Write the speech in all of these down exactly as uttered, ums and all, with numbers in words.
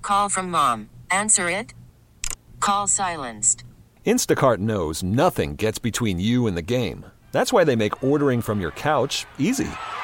Call from mom. Answer it. Call silenced. Instacart knows nothing gets between you and the game. That's why they make ordering from your couch easy.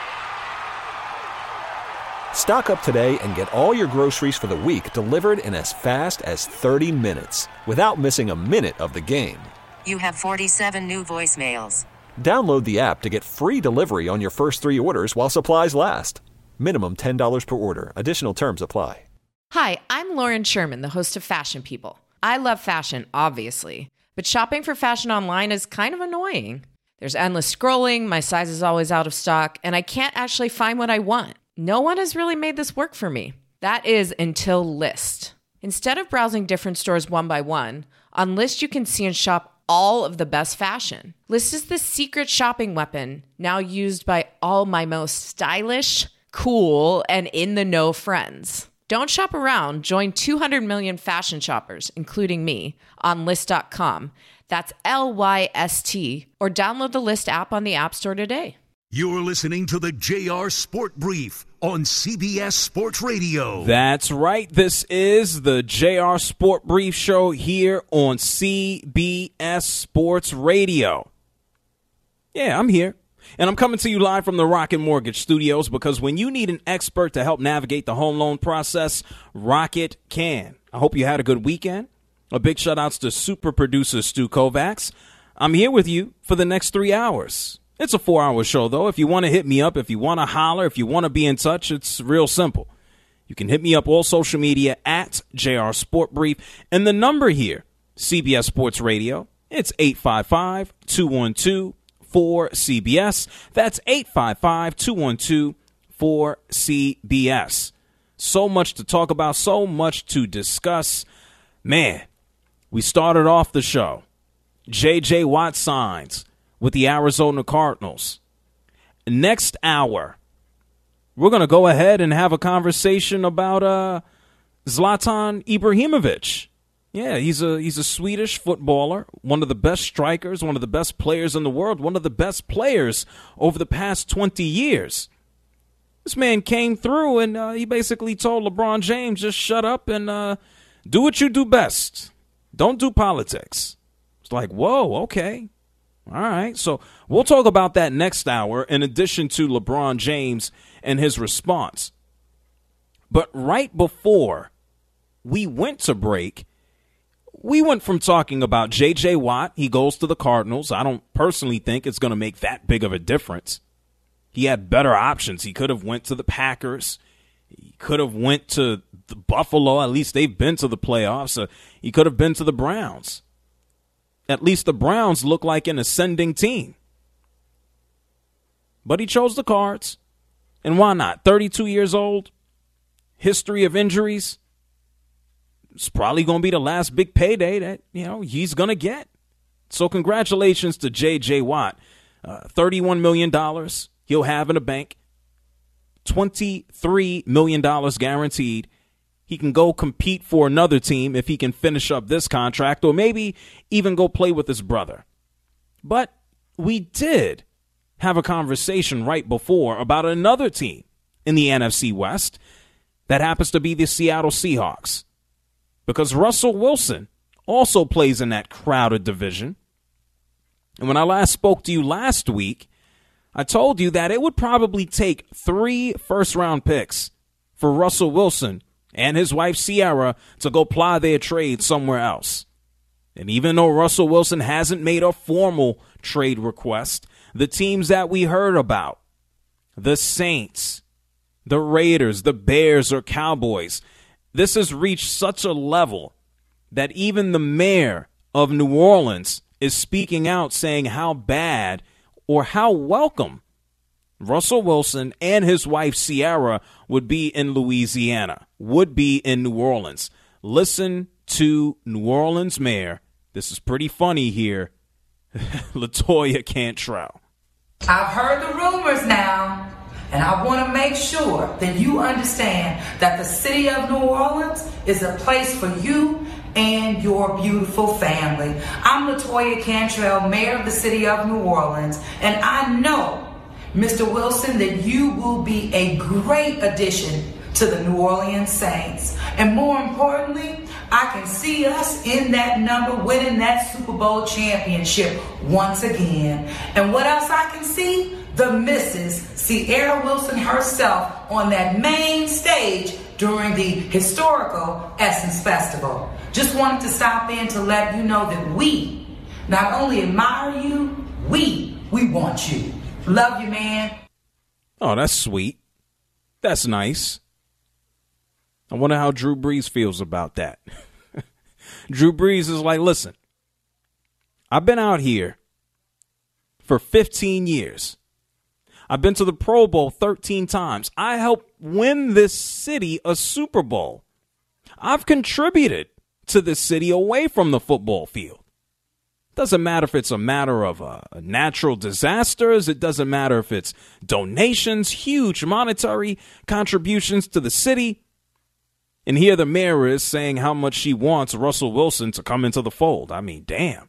Stock up today and get all your groceries for the week delivered in as fast as thirty minutes without missing a minute of the game. You have forty-seven new voicemails. Download the app to get free delivery on your first three orders while supplies last. Minimum ten dollars per order. Additional terms apply. Hi, I'm Lauren Sherman, the host of Fashion People. I love fashion, obviously, but shopping for fashion online is kind of annoying. There's endless scrolling, my size is always out of stock, and I can't actually find what I want. No one has really made this work for me. That is until Lyst. Instead of browsing different stores one by one, on Lyst you can see and shop all of the best fashion. Lyst is the secret shopping weapon now used by all my most stylish, cool, and in-the-know friends. Don't shop around. Join two hundred million fashion shoppers, including me, on Lyst dot com. That's L Y S T. Or download the Lyst app on the App Store today. You're listening to the J R Sport Brief on C B S Sports Radio. That's right. This is the J R Sport Brief show here on C B S Sports Radio. Yeah, I'm here. And I'm coming to you live from the Rocket Mortgage Studios because when you need an expert to help navigate the home loan process, Rocket can. I hope you had a good weekend. A big shout outs to super producer Stu Kovacs. I'm here with you for the next three hours. It's a four-hour show, though. If you want to hit me up, if you want to holler, if you want to be in touch, it's real simple. You can hit me up all social media at J R Sport Brief. And the number here, C B S Sports Radio, it's eight five five, two one two, four C B S. That's eight five five, two one two, four C B S. So much to talk about, so much to discuss. Man, we started off the show. J J. Watt signs with the Arizona Cardinals. Next hour, we're going to go ahead and have a conversation about uh, Zlatan Ibrahimovic. Yeah, he's a he's a Swedish footballer, one of the best strikers, one of the best players in the world, one of the best players over the past twenty years. This man came through and uh, he basically told LeBron James, just shut up and uh, do what you do best. Don't do politics. It's like, whoa, okay. All right, so we'll talk about that next hour in addition to LeBron James and his response. But right before we went to break, we went from talking about J J. Watt. He goes to the Cardinals. I don't personally think it's going to make that big of a difference. He had better options. He could have went to the Packers. He could have went to the Buffalo. At least they've been to the playoffs. Uh, he could have been to the Browns. At least the Browns look like an ascending team. But he chose the Cards. And why not? thirty-two years old. History of injuries. It's probably going to be the last big payday that, you know, he's going to get. So congratulations to J J. Watt. Uh, thirty-one million dollars he'll have in the bank. twenty-three million dollars guaranteed. He can go compete for another team if he can finish up this contract or maybe even go play with his brother. But we did have a conversation right before about another team in the N F C West that happens to be the Seattle Seahawks. Because Russell Wilson also plays in that crowded division. And when I last spoke to you last week, I told you that it would probably take three first-round picks for Russell Wilson and his wife Ciara to go ply their trade somewhere else. And even though Russell Wilson hasn't made a formal trade request, the teams that we heard about, the Saints, the Raiders, the Bears, or Cowboys, this has reached such a level that even the mayor of New Orleans is speaking out saying how bad or how welcome Russell Wilson and his wife Ciara would be in Louisiana, would be in New Orleans. Listen to New Orleans Mayor. This is pretty funny here. LaToya Cantrell. I've heard the rumors now, and I want to make sure that you understand that the city of New Orleans is a place for you and your beautiful family. I'm LaToya Cantrell, mayor of the city of New Orleans, and I know, Mister Wilson, that you will be a great addition to the New Orleans Saints. And more importantly, I can see us in that number winning that Super Bowl championship once again. And what else I can see? The Missus Sierra Wilson herself on that main stage during the historical Essence Festival. Just wanted to stop in to let you know that we not only admire you, we, we want you. Love you, man. Oh, that's sweet. That's nice. I wonder how Drew Brees feels about that. Drew Brees is like, listen, I've been out here for fifteen years. I've been to the Pro Bowl thirteen times. I helped win this city a Super Bowl. I've contributed to this city away from the football field. Doesn't matter if it's a matter of uh, natural disasters. It doesn't matter if it's donations, huge monetary contributions to the city. And here the mayor is saying how much she wants Russell Wilson to come into the fold. I mean, damn.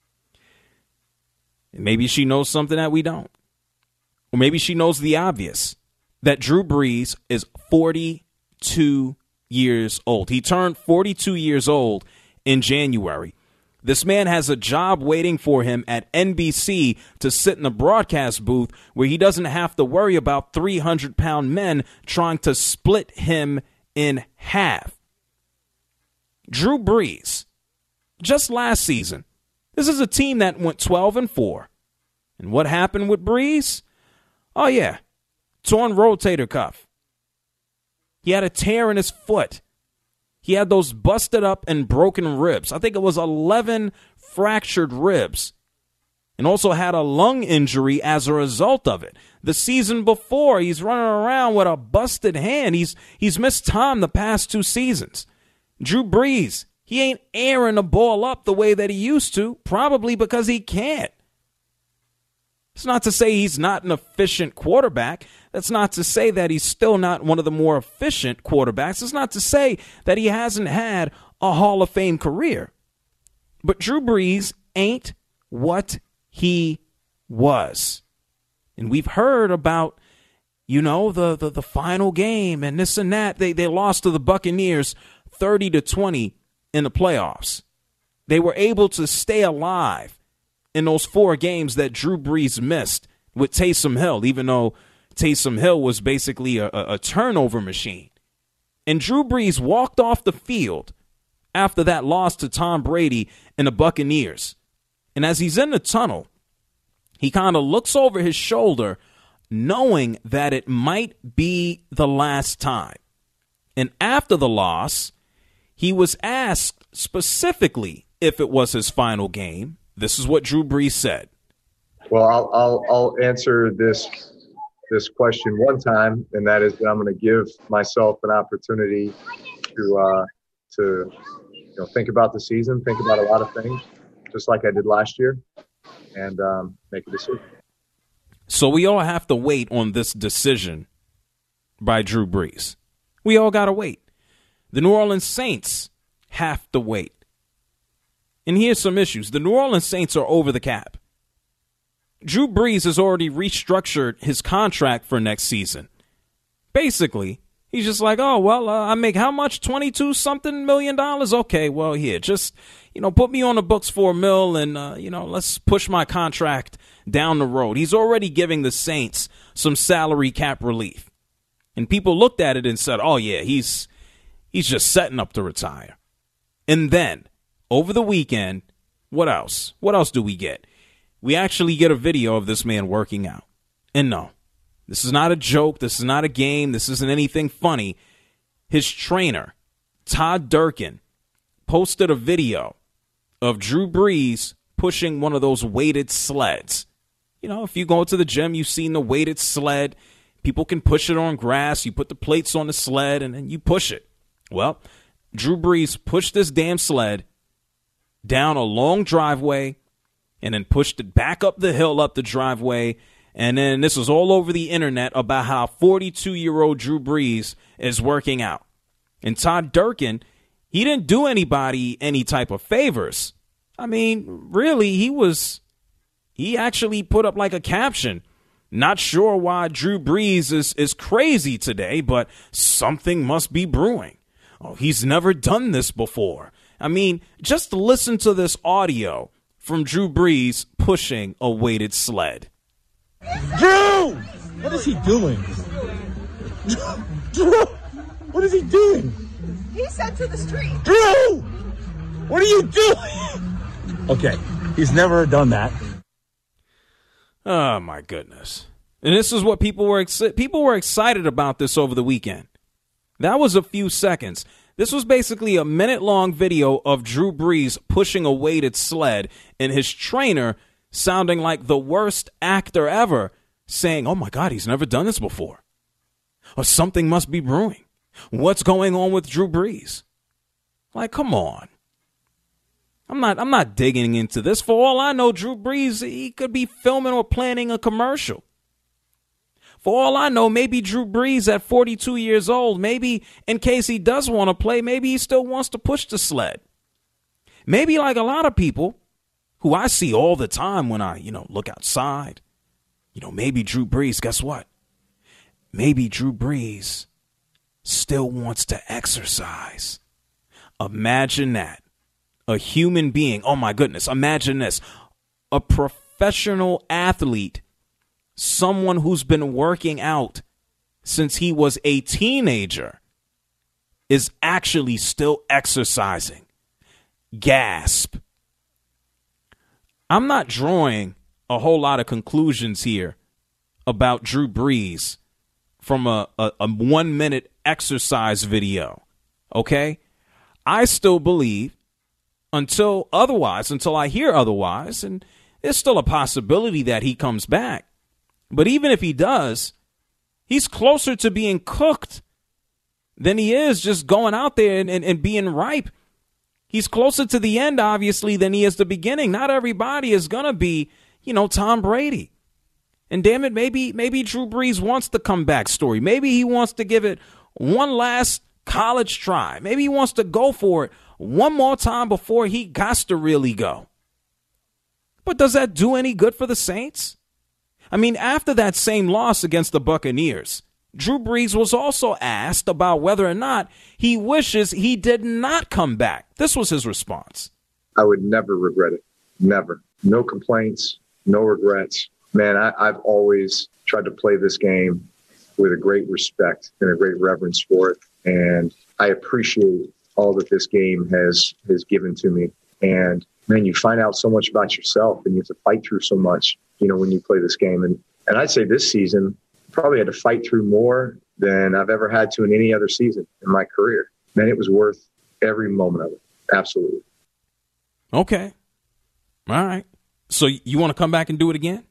Maybe she knows something that we don't. Or maybe she knows the obvious, that Drew Brees is forty-two years old. He turned forty-two years old in January. This man has a job waiting for him at N B C to sit in the broadcast booth where he doesn't have to worry about three hundred pound men trying to split him in half. Drew Brees, just last season, this is a team that went twelve and four. And what happened with Brees? Oh, yeah, torn rotator cuff. He had a tear in his foot. He had those busted up and broken ribs. I think it was eleven fractured ribs. And also had a lung injury as a result of it. The season before, he's running around with a busted hand. He's he's missed time the past two seasons. Drew Brees, he ain't airing the ball up the way that he used to, probably because he can't. It's not to say he's not an efficient quarterback. That's not to say that he's still not one of the more efficient quarterbacks. It's not to say that he hasn't had a Hall of Fame career. But Drew Brees ain't what he was. And we've heard about, you know, the, the, the final game and this and that. They, they lost to the Buccaneers thirty to twenty in the playoffs. They were able to stay alive in those four games that Drew Brees missed with Taysom Hill, even though Taysom Hill was basically a, a, a turnover machine. And Drew Brees walked off the field after that loss to Tom Brady and the Buccaneers. And as he's in the tunnel, he kind of looks over his shoulder, knowing that it might be the last time. And after the loss, he was asked specifically if it was his final game. This is what Drew Brees said. Well, I'll, I'll, I'll answer this this question one time, and that is that I'm going to give myself an opportunity to uh, to you know think about the season, think about a lot of things, just like I did last year, and um, make a decision. So we all have to wait on this decision by Drew Brees. We all got to wait. The New Orleans Saints have to wait. And here's some issues. The New Orleans Saints are over the cap. Drew Brees has already restructured his contract for next season. Basically, he's just like, oh, well, uh, I make how much? twenty-two something million dollars? Okay, well, here, just, you know, put me on the books for a mil and, uh, you know, let's push my contract down the road. He's already giving the Saints some salary cap relief. And people looked at it and said, oh, yeah, he's he's just setting up to retire. And then, over the weekend, what else? What else do we get? We actually get a video of this man working out. And no, this is not a joke. This is not a game. This isn't anything funny. His trainer, Todd Durkin, posted a video of Drew Brees pushing one of those weighted sleds. You know, if you go to the gym, you've seen the weighted sled. People can push it on grass. You put the plates on the sled, and then you push it. Well, Drew Brees pushed this damn sled down a long driveway and then pushed it back up the hill up the driveway. And then this was all over the internet about how forty-two-year-old Drew Brees is working out. And Todd Durkin, he didn't do anybody any type of favors. I mean, really, he was, he actually put up like a caption Not sure why Drew Brees is, is crazy today, but something must be brewing. Oh, he's never done this before. I mean, just listen to this audio from Drew Brees pushing a weighted sled. Drew! What is he doing? Drew! What is he doing? He said to the street. Drew! What are you doing? Okay, he's never done that. Oh, my goodness. And this is what people were exci- people were excited about this over the weekend. That was a few seconds. This was basically a minute-long video of Drew Brees pushing a weighted sled and his trainer sounding like the worst actor ever, saying, oh, my God, he's never done this before. Or something must be brewing. What's going on with Drew Brees? Like, come on. I'm not I'm not digging into this. For all I know, Drew Brees, he could be filming or planning a commercial. For all I know, maybe Drew Brees at forty-two years old, maybe in case he does want to play, maybe he still wants to push the sled. Maybe like a lot of people who I see all the time when I, you know, look outside. You know, maybe Drew Brees, guess what? Maybe Drew Brees still wants to exercise. Imagine that. A human being, oh my goodness, imagine this. A professional athlete, someone who's been working out since he was a teenager, is actually still exercising. Gasp. I'm not drawing a whole lot of conclusions here about Drew Brees from a, a, a one-minute exercise video, okay? I still believe until otherwise, until I hear otherwise, and there's still a possibility that he comes back. But even if he does, he's closer to being cooked than he is just going out there and, and, and being ripe. He's closer to the end, obviously, than he is the beginning. Not everybody is going to be, you know, Tom Brady. And damn it, maybe maybe Drew Brees wants the comeback story. Maybe he wants to give it one last college try. Maybe he wants to go for it one more time before he gots to really go. But does that do any good for the Saints? I mean, after that same loss against the Buccaneers, Drew Brees was also asked about whether or not he wishes he did not come back. This was his response. I would never regret it. Never. No complaints, no regrets. Man, I, I've always tried to play this game with a great respect and a great reverence for it. And I appreciate all that this game has has given to me. And, man, you find out so much about yourself and you have to fight through so much, you know, when you play this game. And, and I'd say this season, probably had to fight through more than I've ever had to in any other season in my career. Man, it was worth every moment of it. Absolutely. Okay. All right. So you want to come back and do it again?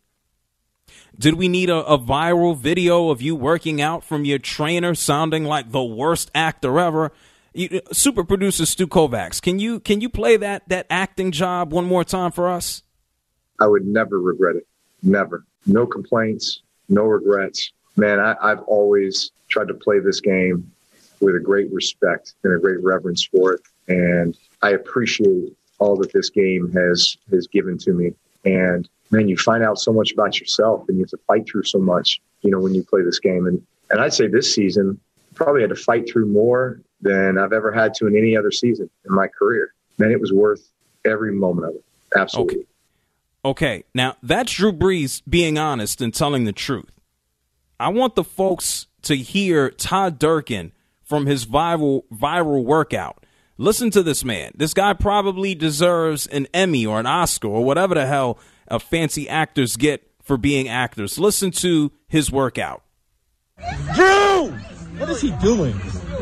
Did we need a, a viral video of you working out from your trainer sounding like the worst actor ever? You, super producer Stu Kovacs, can you can you play that that acting job one more time for us? I would never regret it. Never. No complaints, no regrets. Man, I, I've always tried to play this game with a great respect and a great reverence for it. And I appreciate all that this game has has given to me. And, man, you find out so much about yourself and you have to fight through so much, you know, when you play this game. And, and I'd say this season, probably had to fight through more than I've ever had to in any other season in my career. Man, it was worth every moment of it. Absolutely. Okay. Okay. Now, that's Drew Brees being honest and telling the truth. I want the folks to hear Todd Durkin from his viral viral workout. Listen to this man. This guy probably deserves an Emmy or an Oscar or whatever the hell uh, fancy actors get for being actors. Listen to his workout. Drew! What is he doing?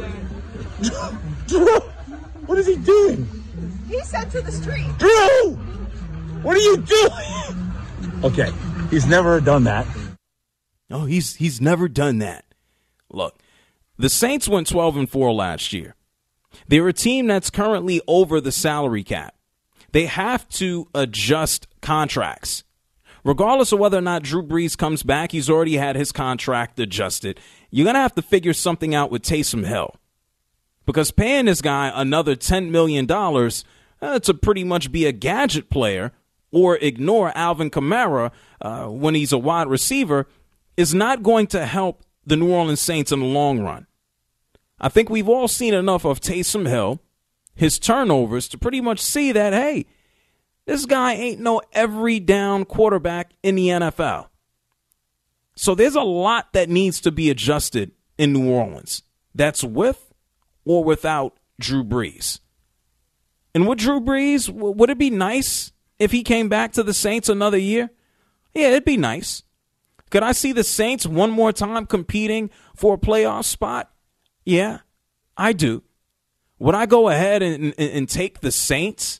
Drew! What is he doing? He said to the street. Drew! What are you doing? Okay, he's never done that. Oh, he's he's never done that. Look, the Saints went twelve and four last year. They're a team that's currently over the salary cap. They have to adjust contracts. Regardless of whether or not Drew Brees comes back, he's already had his contract adjusted. You're going to have to figure something out with Taysom Hill. Because paying this guy another ten million dollars uh, to pretty much be a gadget player or ignore Alvin Kamara uh, when he's a wide receiver, is not going to help the New Orleans Saints in the long run. I think we've all seen enough of Taysom Hill, his turnovers, to pretty much see that, hey, this guy ain't no every down quarterback in the N F L. So there's a lot that needs to be adjusted in New Orleans. That's with or without Drew Brees. And with Drew Brees, would it be nice if he came back to the Saints another year? Yeah, it'd be nice. Could I see the Saints one more time competing for a playoff spot? Yeah, I do. Would I go ahead and, and, and take the Saints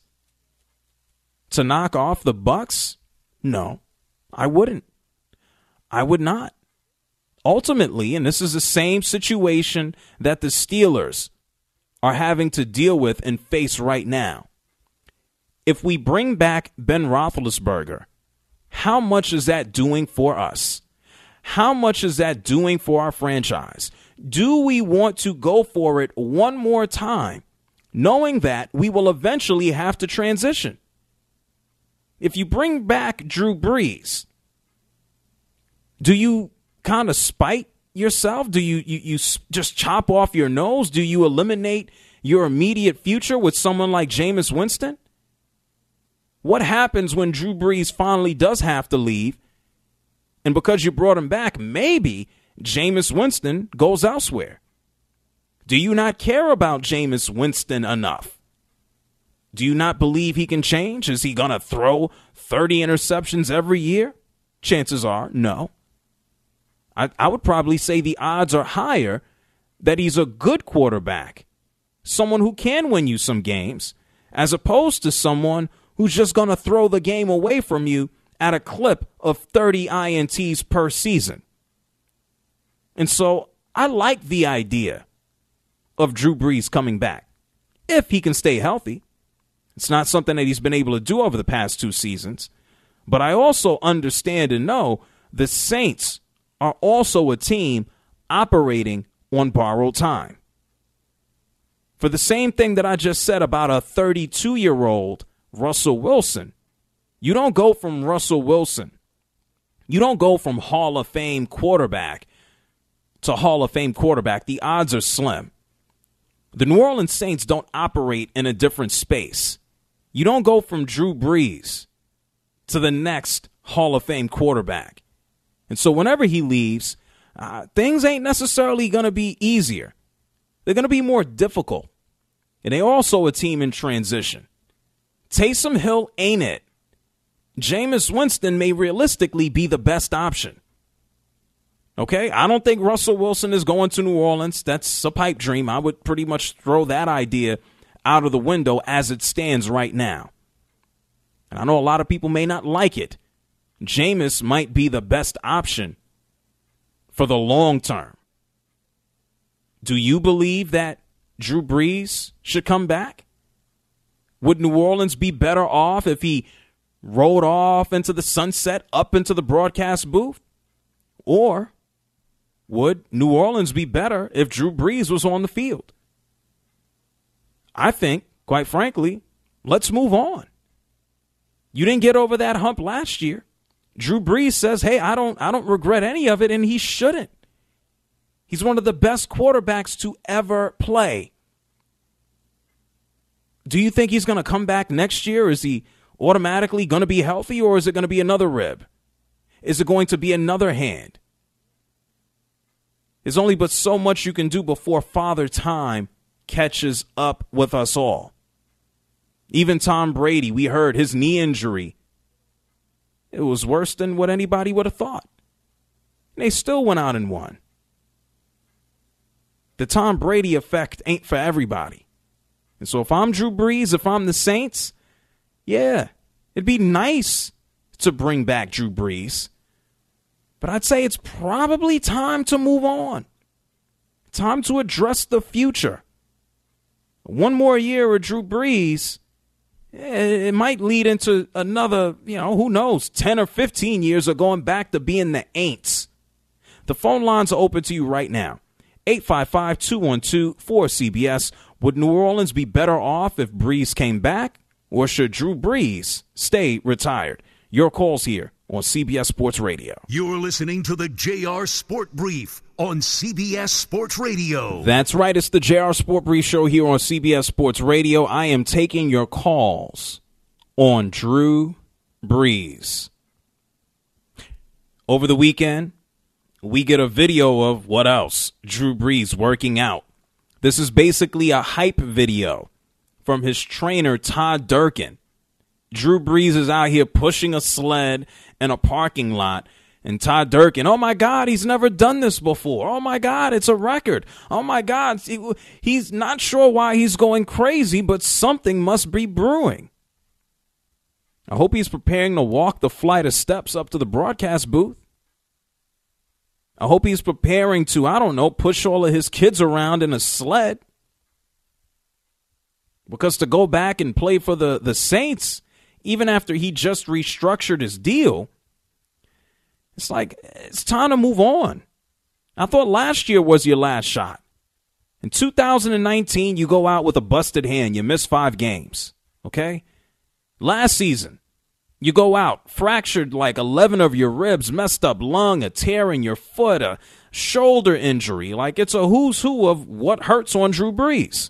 to knock off the Bucks? No, I wouldn't. I would not. Ultimately, and this is the same situation that the Steelers are having to deal with and face right now. If we bring back Ben Roethlisberger, how much is that doing for us? How much is that doing for our franchise? Do we want to go for it one more time, knowing that we will eventually have to transition? If you bring back Drew Brees, do you kind of spite yourself? Do you, you, you just chop off your nose? Do you eliminate your immediate future with someone like Jameis Winston? What happens when Drew Brees finally does have to leave? And because you brought him back, maybe Jameis Winston goes elsewhere. Do you not care about Jameis Winston enough? Do you not believe he can change? Is he going to throw thirty interceptions every year? Chances are, no. I, I would probably say the odds are higher that he's a good quarterback, someone who can win you some games, as opposed to someone who's just going to throw the game away from you at a clip of thirty I N Ts per season. And so I like the idea of Drew Brees coming back, if he can stay healthy. It's not something that he's been able to do over the past two seasons. But I also understand and know the Saints are also a team operating on borrowed time. For the same thing that I just said about a thirty-two-year-old Russell Wilson, you don't go from Russell Wilson, you don't go from Hall of Fame quarterback to Hall of Fame quarterback. The odds are slim. The New Orleans Saints don't operate in a different space. You don't go from Drew Brees to the next Hall of Fame quarterback. And so whenever he leaves, uh, things ain't necessarily going to be easier. They're going to be more difficult. And they're also a team in transition. Taysom Hill ain't it. Jameis Winston may realistically be the best option. Okay, I don't think Russell Wilson is going to New Orleans. That's a pipe dream. I would pretty much throw that idea out of the window as it stands right now. And I know a lot of people may not like it. Jameis might be the best option for the long term. Do you believe that Drew Brees should come back? Would New Orleans be better off if he rode off into the sunset, up into the broadcast booth? Or would New Orleans be better if Drew Brees was on the field? I think, quite frankly, let's move on. You didn't get over that hump last year. Drew Brees says, hey, I don't I don't regret any of it, and he shouldn't. He's one of the best quarterbacks to ever play. Do you think he's going to come back next year? Is he automatically going to be healthy, or is it going to be another rib? Is it going to be another hand? There's only but so much you can do before Father Time catches up with us all. Even Tom Brady, we heard his knee injury. It was worse than what anybody would have thought. And they still went out and won. The Tom Brady effect ain't for everybody. And so if I'm Drew Brees, if I'm the Saints, yeah, it'd be nice to bring back Drew Brees. But I'd say it's probably time to move on. Time to address the future. One more year with Drew Brees, it might lead into another, you know, who knows, ten or fifteen years of going back to being the Aints. The phone lines are open to you right now. eight five five, two one two, four C B S. Would New Orleans be better off if Brees came back, or should Drew Brees stay retired? Your calls here on C B S Sports Radio. You're listening to the J R Sport Brief on C B S Sports Radio. That's right. It's the J R Sport Brief show here on C B S Sports Radio. I am taking your calls on Drew Brees. Over the weekend, we get a video of what else? Drew Brees working out. This is basically a hype video from his trainer, Todd Durkin. Drew Brees is out here pushing a sled in a parking lot. And Todd Durkin, oh, my God, he's never done this before. Oh, my God, it's a record. Oh, my God, he's not sure why he's going crazy, but something must be brewing. I hope he's preparing to walk the flight of steps up to the broadcast booth. I hope he's preparing to, I don't know, push all of his kids around in a sled. Because to go back and play for the, the Saints, even after he just restructured his deal, it's like, it's time to move on. I thought last year was your last shot. In two thousand nineteen, you go out with a busted hand. You miss five games, okay? Last season, you go out, fractured like eleven of your ribs, messed up lung, a tear in your foot, a shoulder injury. Like, it's a who's who of what hurts on Drew Brees.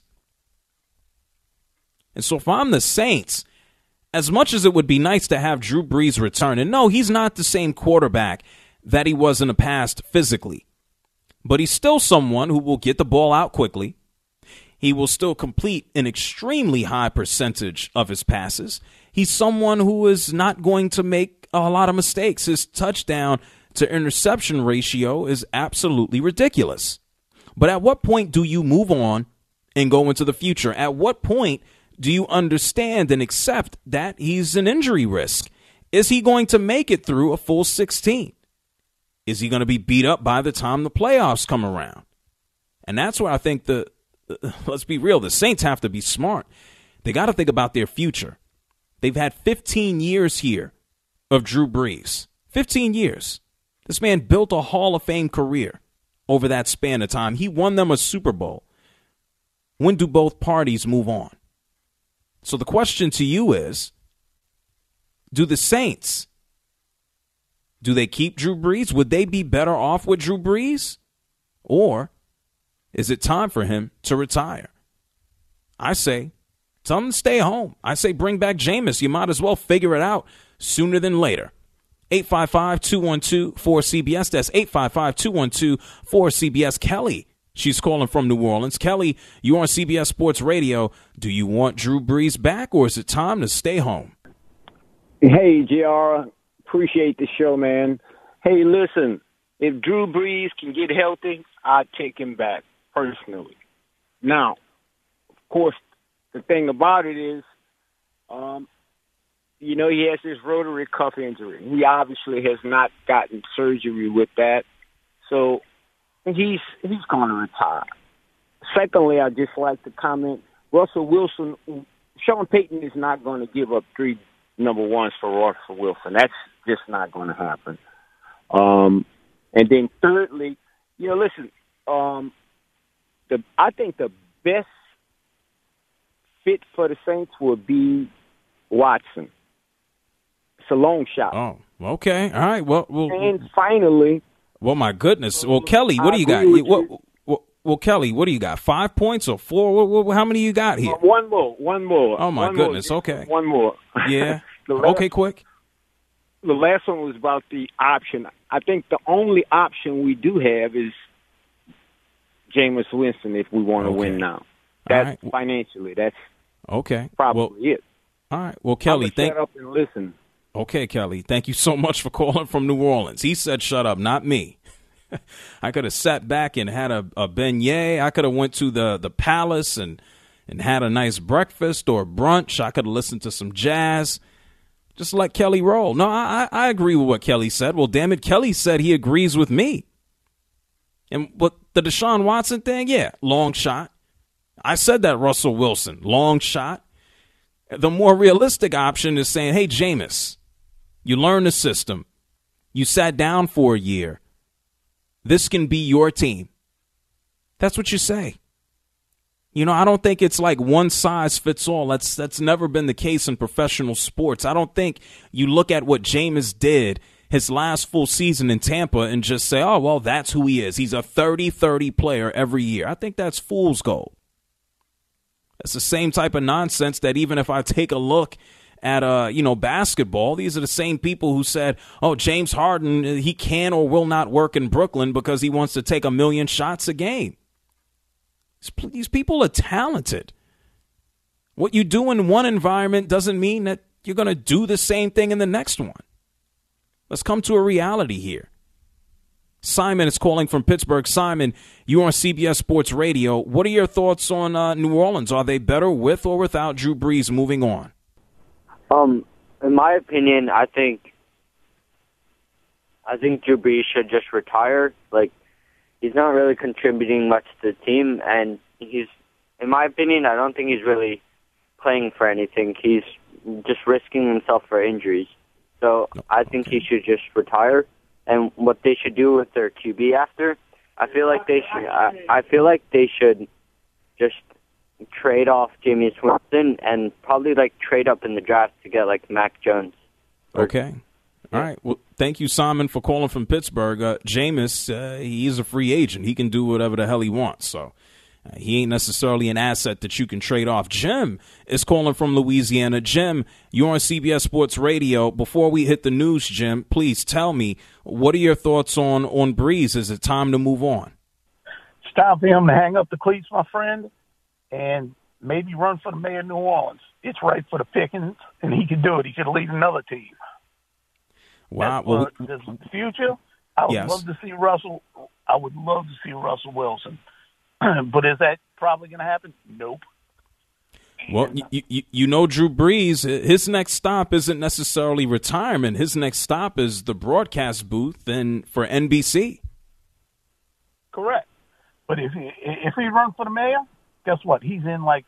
And so if I'm the Saints, as much as it would be nice to have Drew Brees return, and no, he's not the same quarterback that he was in the past physically, but he's still someone who will get the ball out quickly. He will still complete an extremely high percentage of his passes. He's someone who is not going to make a lot of mistakes. His touchdown to interception ratio is absolutely ridiculous. But at what point do you move on and go into the future? At what point do you understand and accept that he's an injury risk? Is he going to make it through a full sixteen? Is he going to be beat up by the time the playoffs come around? And that's where I think the, let's be real, the Saints have to be smart. They got to think about their future. They've had fifteen years here of Drew Brees. fifteen years. This man built a Hall of Fame career over that span of time. He won them a Super Bowl. When do both parties move on? So the question to you is, do the Saints, do they keep Drew Brees? Would they be better off with Drew Brees? Or is it time for him to retire? I say, tell him to stay home. I say bring back Jameis. You might as well figure it out sooner than later. eight five five, two one two, four C B S. That's eight five five, two one two, four C B S. Kelly, she's calling from New Orleans. Kelly, you're on C B S Sports Radio. Do you want Drew Brees back, or is it time to stay home? Hey, J R, appreciate the show, man. Hey, listen, if Drew Brees can get healthy, I'd take him back personally. Now, of course, the thing about it is, um, you know, he has this rotary cuff injury. He obviously has not gotten surgery with that. So he's he's going to retire. Secondly, I just like to comment, Russell Wilson, Sean Payton is not going to give up three number ones for Russell Wilson. That's just not going to happen. Um, and then thirdly, you know, listen, um, the I think the best fit for the Saints would be Watson. It's a long shot. Oh, okay. All right. Well, well and finally, well, my goodness. Well, Kelly, what I do you got? agree with What, you. what, well, Kelly, what do you got? Five points or four? What, what, how many you got here? Uh, one more. One more. Oh, my one goodness. More. Okay. One more. Yeah. The last, okay, quick. The last one was about the option. I think the only option we do have is Jameis Winston if we want to Okay. win now. That's right. financially. That's Okay. probably well, it. all right. Well, Kelly, I'm gonna thank shut up and listen. Okay, Kelly, thank you so much for calling from New Orleans. He said shut up, not me. I could have sat back and had a, a beignet. I could have went to the, the Palace and, and had a nice breakfast or brunch. I could have listened to some jazz. Just let Kelly roll. No, I, I agree with what Kelly said. Well, damn it, Kelly said he agrees with me. And what the Deshaun Watson thing, yeah, long shot. I said that, Russell Wilson, long shot. The more realistic option is saying, hey, Jameis, you learn the system. You sat down for a year. This can be your team. That's what you say. You know, I don't think it's like one size fits all. That's that's never been the case in professional sports. I don't think you look at what Jameis did his last full season in Tampa and just say, oh, well, that's who he is. He's a thirty thirty player every year. I think that's fool's gold. It's the same type of nonsense that even if I take a look at, uh, you know, basketball, these are the same people who said, oh, James Harden, he can or will not work in Brooklyn because he wants to take a million shots a game. These people are talented. What you do in one environment doesn't mean that you're going to do the same thing in the next one. Let's come to a reality here. Simon is calling from Pittsburgh. Simon, you're on C B S Sports Radio. What are your thoughts on uh, New Orleans? Are they better with or without Drew Brees moving on? Um, in my opinion, I think I think Drew Brees should just retire. Like, he's not really contributing much to the team, and he's, in my opinion, I don't think he's really playing for anything. He's just risking himself for injuries. So I think he should just retire. And what they should do with their Q B after, I feel like they should. I, I feel like they should just trade off Jameis Winston and probably like trade up in the draft to get like Mac Jones. Okay. All right. Well, thank you, Simon, for calling from Pittsburgh. Uh, Jameis, uh, he's a free agent. He can do whatever the hell he wants. So uh, he ain't necessarily an asset that you can trade off. Jim is calling from Louisiana. Jim, you're on C B S Sports Radio. Before we hit the news, Jim, please tell me, what are your thoughts on, on Brees? Is it time to move on? It's time for him to hang up the cleats, my friend, and maybe run for the mayor of New Orleans. It's right for the pickings, and he could do it. He could lead another team. Wow. Well, uh, the future, I would yes. love to see Russell. I would love to see Russell Wilson. But is that probably going to happen? Nope. Well, you, you you know Drew Brees, his next stop isn't necessarily retirement. His next stop is the broadcast booth and for N B C. Correct. But if he, if he runs for the mayor, guess what? He's in like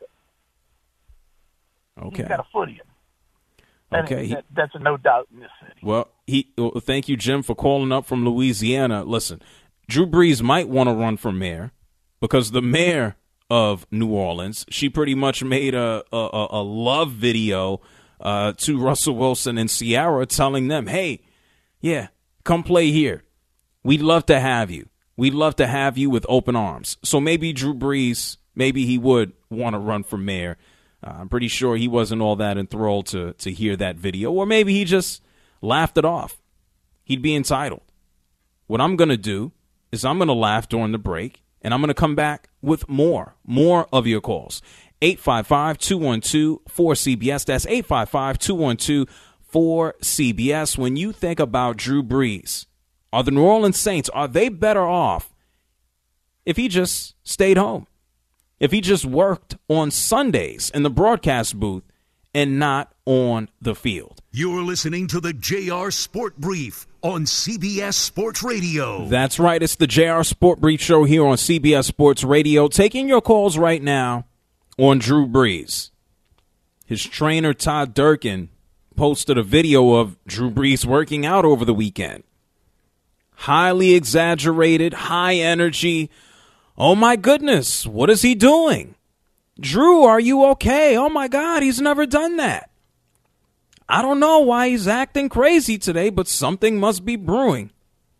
okay. He's got a foot in. That okay. Is, that, that's a no doubt in this city. Well, he. Well, thank you, Jim, for calling up from Louisiana. Listen, Drew Brees might want to run for mayor because the mayor of New Orleans, she pretty much made a a, a love video uh, to Russell Wilson and Ciara, telling them, "Hey, yeah, come play here. We'd love to have you. We'd love to have you with open arms." So maybe Drew Brees, maybe he would want to run for mayor. Uh, I'm pretty sure he wasn't all that enthralled to to hear that video, or maybe he just laughed it off. He'd be entitled. What I'm going to do is I'm going to laugh during the break, and I'm going to come back with more, more of your calls. eight five five, two one two, four C B S. That's eight five five, two one two, four C B S. When you think about Drew Brees, are the New Orleans Saints, are they better off if he just stayed home? If he just worked on Sundays in the broadcast booth and not on the field? You're listening to the J R Sport Brief on C B S Sports Radio. That's right. It's the J R Sport Brief Show here on C B S Sports Radio. Taking your calls right now on Drew Brees. His trainer, Todd Durkin, posted a video of Drew Brees working out over the weekend. Highly exaggerated, high energy. Oh, my goodness, what is he doing? Drew, are you okay? Oh, my God, he's never done that. I don't know why he's acting crazy today, but something must be brewing.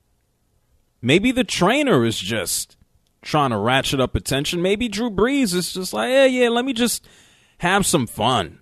Maybe the trainer is just trying to ratchet up attention. Maybe Drew Brees is just like, yeah, yeah, let me just have some fun.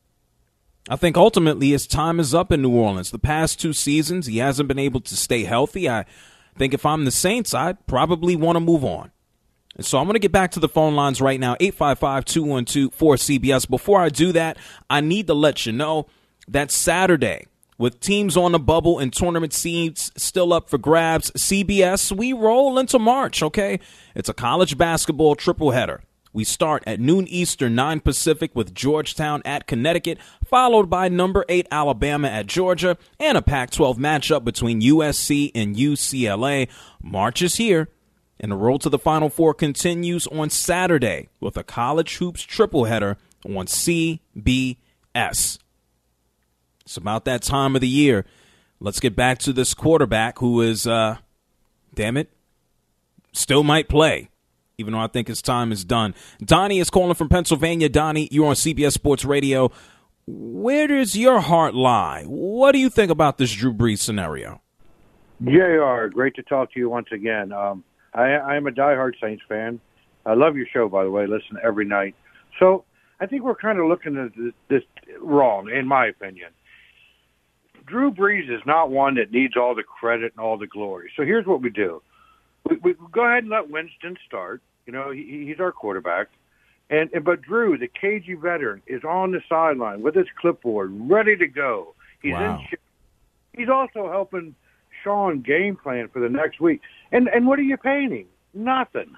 I think ultimately his time is up in New Orleans. The past two seasons, he hasn't been able to stay healthy. I think if I'm the Saints, I'd probably want to move on. And so I'm going to get back to the phone lines right now, eight five five, two one two, four C B S. Before I do that, I need to let you know that Saturday, with teams on the bubble and tournament seeds still up for grabs, C B S, we roll into March, okay? It's a college basketball triple header. We start at noon Eastern, nine Pacific with Georgetown at Connecticut, followed by number eight Alabama at Georgia, and a Pac twelve matchup between U S C and U C L A. March is here, and the road to the Final Four continues on Saturday with a college hoops triple header on C B S. It's about that time of the year. Let's get back to this quarterback who is, uh, damn it, still might play. even though I think his time is done. Donnie is calling from Pennsylvania. Donnie, you're on C B S Sports Radio. Where does your heart lie? What do you think about this Drew Brees scenario? J R, great to talk to you once again. Um, I, I am a diehard Saints fan. I love your show, by the way. Listen every night. So I think we're kind of looking at this, this wrong, in my opinion. Drew Brees is not one that needs all the credit and all the glory. So here's what we do. We, we go ahead and let Winston start. You know, he, he's our quarterback. And, and But Drew, the cagey veteran, is on the sideline with his clipboard, ready to go. He's wow. in. He's also helping Sean game plan for the next week. And and what are you paying him? Nothing.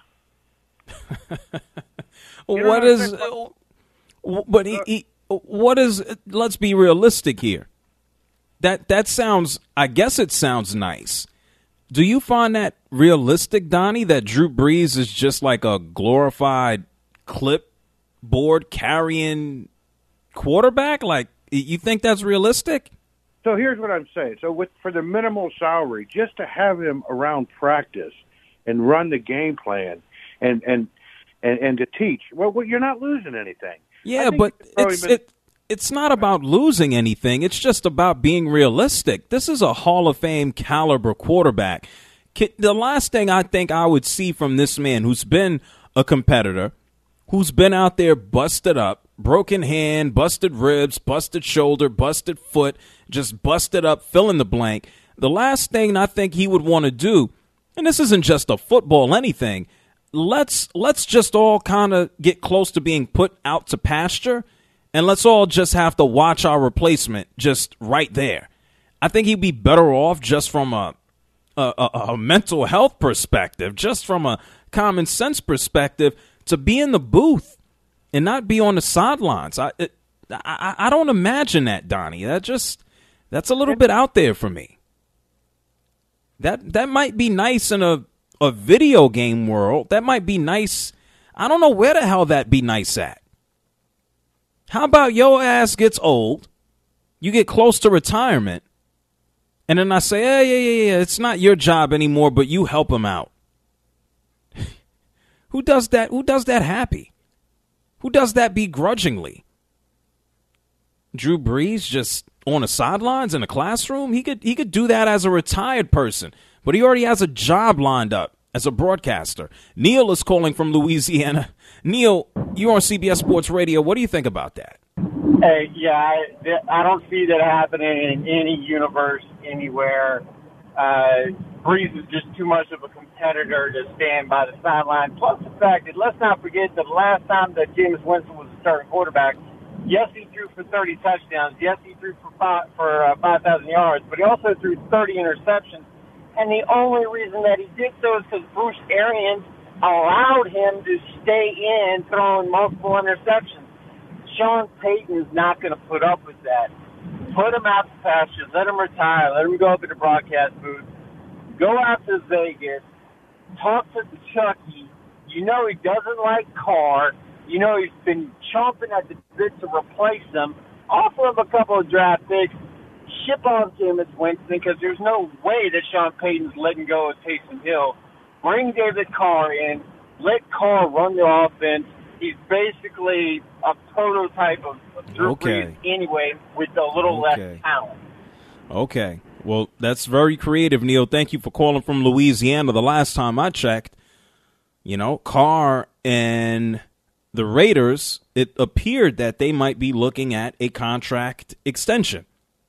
You know what is? Uh, but he, he, what is? Let's be realistic here. That that sounds. I guess it sounds nice. Do you find that realistic, Donnie? That Drew Brees is just like a glorified clipboard carrying quarterback? Like, you think that's realistic? So here's what I'm saying. So with for the minimal salary, just to have him around practice and run the game plan and and and, and to teach, well, well, you're not losing anything. Yeah, but it's been... it, it's not about losing anything. It's just about being realistic. This is a Hall of Fame caliber quarterback. The last thing I think I would see from this man who's been a competitor, who's been out there busted up, broken hand, busted ribs, busted shoulder, busted foot, just busted up, fill in the blank. The last thing I think he would want to do, and this isn't just a football anything, let's let's just all kind of get close to being put out to pasture, and let's all just have to watch our replacement just right there. I think he'd be better off just from a a, a, a mental health perspective, just from a common sense perspective, to be in the booth and not be on the sidelines. I, it, I I don't imagine that, Donnie. That just that's a little bit out there for me. That that might be nice in a a video game world. That might be nice. I don't know where the hell that be nice at. How about your ass gets old, you get close to retirement, and then I say, hey, yeah, yeah, yeah, it's not your job anymore, but you help him out. Who does that? Who does that happy? Who does that begrudgingly? Drew Brees just on the sidelines in a classroom? He could he could do that as a retired person, but he already has a job lined up as a broadcaster. Neil is calling from Louisiana. Neil, you're on C B S Sports Radio. What do you think about that? Hey, yeah, I, I don't see that happening in any universe anywhere. Uh, Brees is just too much of a competitor to stand by the sideline. Plus the fact that let's not forget that the last time that Jameis Winston was a starting quarterback, yes, he threw for thirty touchdowns. Yes, he threw for five, for uh, five thousand yards, but he also threw thirty interceptions. And the only reason that he did so is because Bruce Arians allowed him to stay in throwing multiple interceptions. Sean Payton is not going to put up with that. Put him out to pasture. Let him retire. Let him go up in the broadcast booth. Go out to Vegas. Talk to Chucky. You know he doesn't like Carr. You know he's been chomping at the bit to replace him. Offer him a couple of draft picks. Ship on Jameis Winston because there's no way that Sean Payton's letting go of Taysom Hill. Bring David Carr in. Let Carr run the offense. He's basically a prototype of, of Drew okay. Brees anyway with a little okay. less talent. Okay. Well, that's very creative, Neil. Thank you for calling from Louisiana. The last time I checked, you know, Carr and the Raiders, it appeared that they might be looking at a contract extension.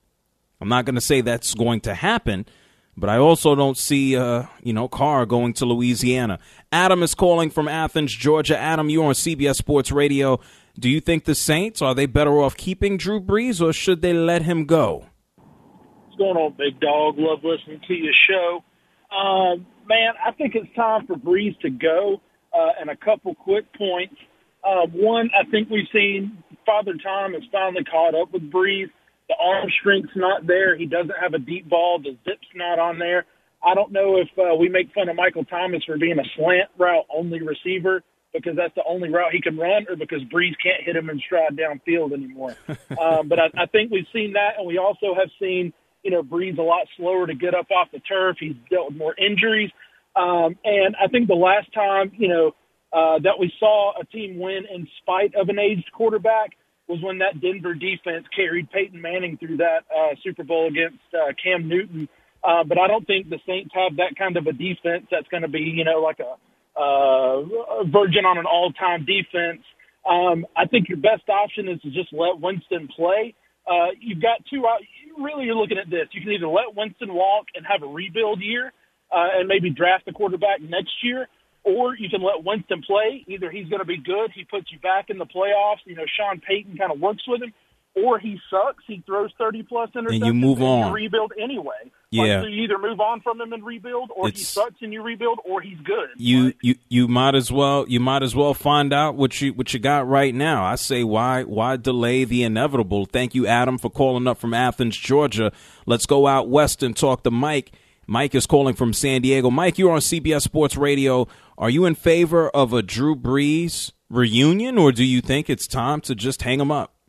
I'm not going to say that's going to happen, but I also don't see, uh, you know, Carr going to Louisiana. Adam is calling from Athens, Georgia. Adam, you're on C B S Sports Radio. Do you think the Saints, are they better off keeping Drew Brees or should they let him go? What's going on, big dog? Love listening to your show. Uh, man, I think it's time for Brees to go, uh, and a couple quick points. Uh, one, I think we've seen Father Time has finally caught up with Brees. The arm strength's not there. He doesn't have a deep ball. The zip's not on there. I don't know if uh, we make fun of Michael Thomas for being a slant route only receiver because that's the only route he can run, or because Brees can't hit him in stride downfield anymore. um, but I, I think we've seen that, and we also have seen, you know, Brees a lot slower to get up off the turf. He's dealt with more injuries. Um, and I think the last time, you know, uh, that we saw a team win in spite of an aged quarterback was when that Denver defense carried Peyton Manning through that uh, Super Bowl against uh, Cam Newton. Uh, but I don't think the Saints have that kind of a defense that's going to be, you know, like a, uh, a virgin on an all-time defense. Um, I think your best option is to just let Winston play. Uh, you've got two uh, – really you're looking at this. You can either let Winston walk and have a rebuild year uh, and maybe draft a quarterback next year, or you can let Winston play. Either he's going to be good, he puts you back in the playoffs, you know, Sean Payton kind of works with him, or he sucks, he throws thirty-plus interceptions, and you move on. And you rebuild anyway. Yeah. Like, so you either move on from him and rebuild, or It's, he sucks and you rebuild, or he's good. You, like, you you might as well you might as well find out what you what you got right now. I say why why delay the inevitable? Thank you, Adam, for calling up from Athens, Georgia. Let's go out west and talk to Mike. Mike is calling from San Diego. Mike, you're on C B S Sports Radio. Are you in favor of a Drew Brees reunion, or do you think it's time to just hang him up?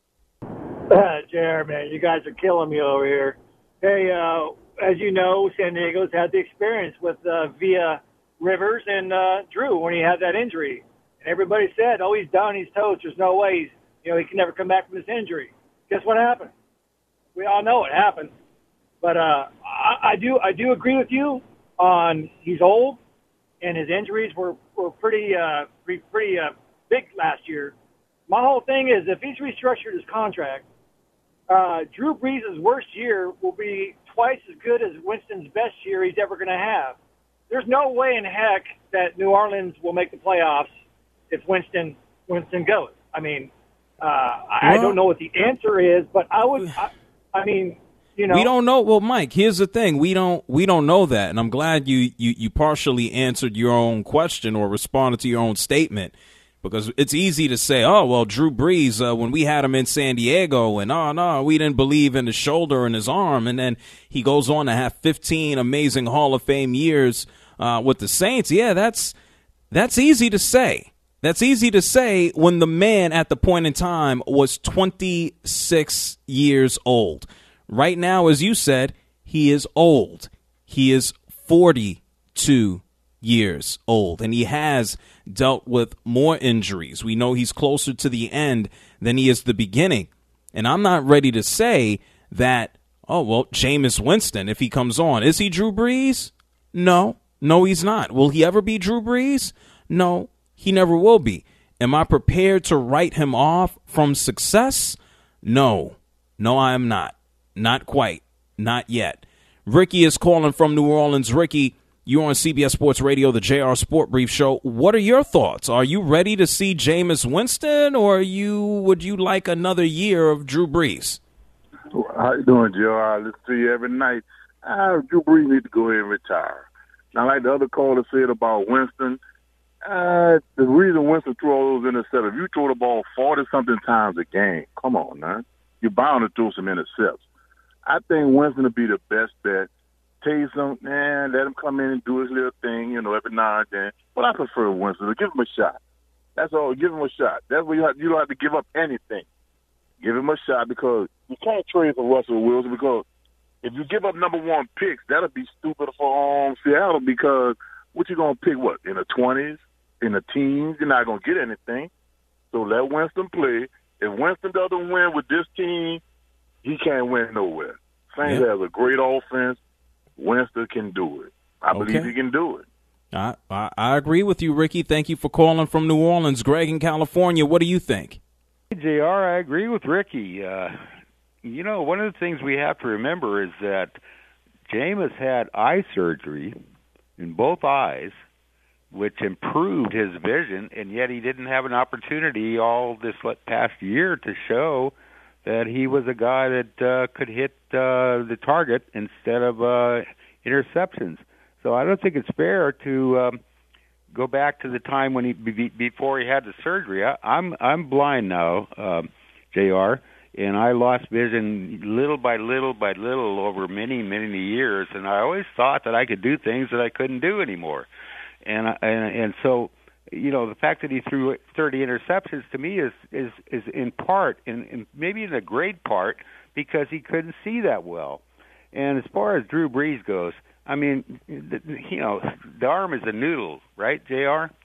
Uh, Jared, man, you guys are killing me over here. Hey, uh, as you know, San Diego's had the experience with uh, via Rivers and uh, Drew when he had that injury. And everybody said, oh, he's down, he's toast. There's no way he's, you know, he can never come back from this injury. Guess what happened? We all know it happened. But uh, I, I do I do agree with you on he's old, and his injuries were, were pretty, uh, pretty, pretty uh, big last year. My whole thing is if he's restructured his contract, uh, Drew Brees' worst year will be twice as good as Winston's best year he's ever going to have. There's no way in heck that New Orleans will make the playoffs if Winston Winston goes. I mean, uh, I, well, I don't know what the answer is, but I would. I, I mean, you know, we don't know. Well, Mike, here's the thing: we don't we don't know that, and I'm glad you you you partially answered your own question or responded to your own statement. Because it's easy to say, oh, well, Drew Brees, uh, when we had him in San Diego, and oh, no, we didn't believe in his shoulder and his arm. And then he goes on to have fifteen amazing Hall of Fame years uh, with the Saints. Yeah, that's that's easy to say. That's easy to say when the man at the point in time was twenty-six years old. Right now, as you said, he is old. He is forty-two years old, and he has dealt with more injuries. We know he's closer to the end than he is the beginning. And I'm not ready to say that, oh, well, Jameis Winston, if he comes on, is he Drew Brees? No. No, he's not. Will he ever be Drew Brees? No, he never will be. Am I prepared to write him off from success? No. No, I am not. Not quite. Not yet. Ricky is calling from New Orleans. Ricky, you're on C B S Sports Radio, the J R Sport Brief Show. What are your thoughts? Are you ready to see Jameis Winston, or you would you like another year of Drew Brees? How you doing, J R? I listen to you every night. Uh, Drew Brees need to go ahead and retire. Now, like the other caller said about Winston, uh, the reason Winston threw all those interceptions, if you throw the ball forty-something times a game, come on, man. You're bound to throw some intercepts. I think Winston will be the best bet. Tell you something, man, let him come in and do his little thing, you know, every now and then. But I prefer Winston. So give him a shot. That's all. Give him a shot. That's what you have. You don't have to give up anything. Give him a shot because you can't trade for Russell Wilson because if you give up number one picks, that'll be stupid for um, Seattle because what you going to pick, what, in the twenties, in the teens? You're not going to get anything. So let Winston play. If Winston doesn't win with this team, he can't win nowhere. Saints yeah. has a great offense. Winston can do it. I believe okay. he can do it. I, I I agree with you, Ricky. Thank you for calling from New Orleans. Greg in California, what do you think? Hey, J R, I agree with Ricky. Uh, you know, one of the things we have to remember is that Jameis had eye surgery in both eyes, which improved his vision, and yet he didn't have an opportunity all this past year to show that he was a guy that uh, could hit uh, the target instead of uh, interceptions. So I don't think it's fair to um, go back to the time when he be, before he had the surgery. I, I'm I'm blind now, um, J R, and I lost vision little by little by little over many many years, and I always thought that I could do things that I couldn't do anymore, and and and so. You know, the fact that he threw thirty interceptions to me is is, is in part, and, and maybe in a great part, because he couldn't see that well. And as far as Drew Brees goes, I mean, the, you know, the arm is a noodle, right, J R?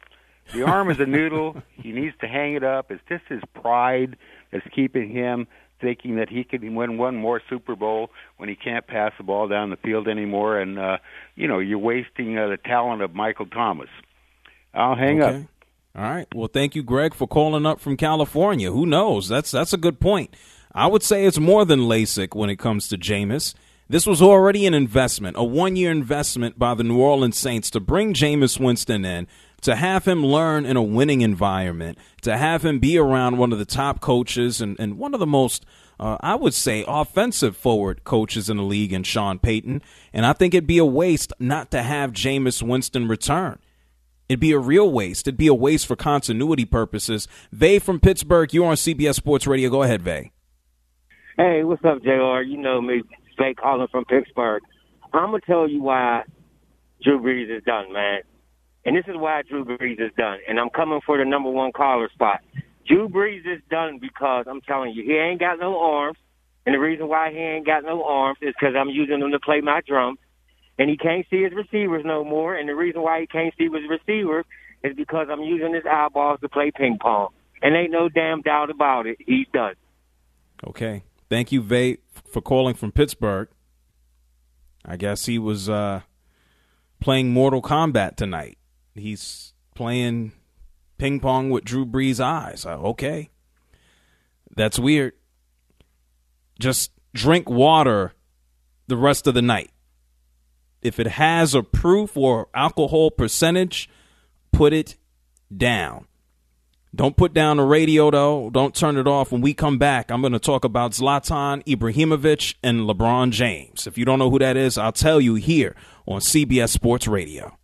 The arm is a noodle. He needs to hang it up. It's just his pride that's keeping him thinking that he can win one more Super Bowl when he can't pass the ball down the field anymore. And, uh, you know, you're wasting uh, the talent of Michael Thomas. I'll hang Okay. up. All right. Well, thank you, Greg, for calling up from California. Who knows? That's that's a good point. I would say it's more than LASIK when it comes to Jameis. This was already an investment, a one-year investment by the New Orleans Saints to bring Jameis Winston in, to have him learn in a winning environment, to have him be around one of the top coaches and, and one of the most, uh, I would say, offensive forward coaches in the league in Sean Payton. And I think it'd be a waste not to have Jameis Winston return. It'd be a real waste. It'd be a waste for continuity purposes. Vay from Pittsburgh, you're on C B S Sports Radio. Go ahead, Vay. Hey, what's up, J R? You know me, Vay calling from Pittsburgh. I'm going to tell you why Drew Brees is done, man. And this is why Drew Brees is done. And I'm coming for the number one caller spot. Drew Brees is done because, I'm telling you, he ain't got no arms. And the reason why he ain't got no arms is because I'm using them to play my drums. And he can't see his receivers no more. And the reason why he can't see his receivers is because I'm using his eyeballs to play ping pong. And ain't no damn doubt about it. He's done. Okay. Thank you, Vay, for calling from Pittsburgh. I guess he was uh, playing Mortal Kombat tonight. He's playing ping pong with Drew Brees' eyes. Uh, okay. That's weird. Just drink water the rest of the night. If it has a proof or alcohol percentage, put it down. Don't put down the radio, though. Don't turn it off. When we come back, I'm going to talk about Zlatan Ibrahimovic and LeBron James. If you don't know who that is, I'll tell you here on C B S Sports Radio.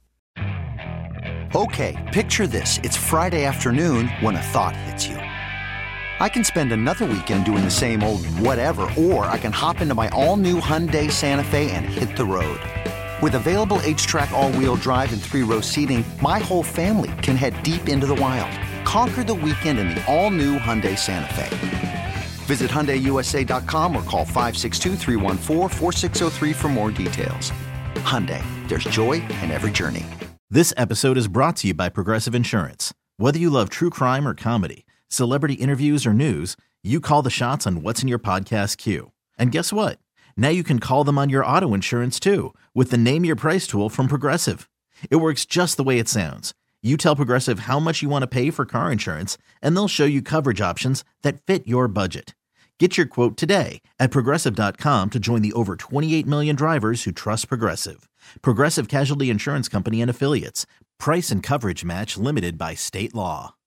Okay, picture this. It's Friday afternoon when a thought hits you. I can spend another weekend doing the same old whatever, or I can hop into my all-new Hyundai Santa Fe and hit the road. With available H-Track all-wheel drive and three-row seating, my whole family can head deep into the wild. Conquer the weekend in the all-new Hyundai Santa Fe. Visit Hyundai U S A dot com or call five six two, three one four, four six zero three for more details. Hyundai, there's joy in every journey. This episode is brought to you by Progressive Insurance. Whether you love true crime or comedy, celebrity interviews or news, you call the shots on what's in your podcast queue. And guess what? Now you can call them on your auto insurance too with the Name Your Price tool from Progressive. It works just the way it sounds. You tell Progressive how much you want to pay for car insurance, and they'll show you coverage options that fit your budget. Get your quote today at Progressive dot com to join the over twenty-eight million drivers who trust Progressive. Progressive Casualty Insurance Company and Affiliates. Price and coverage match limited by state law.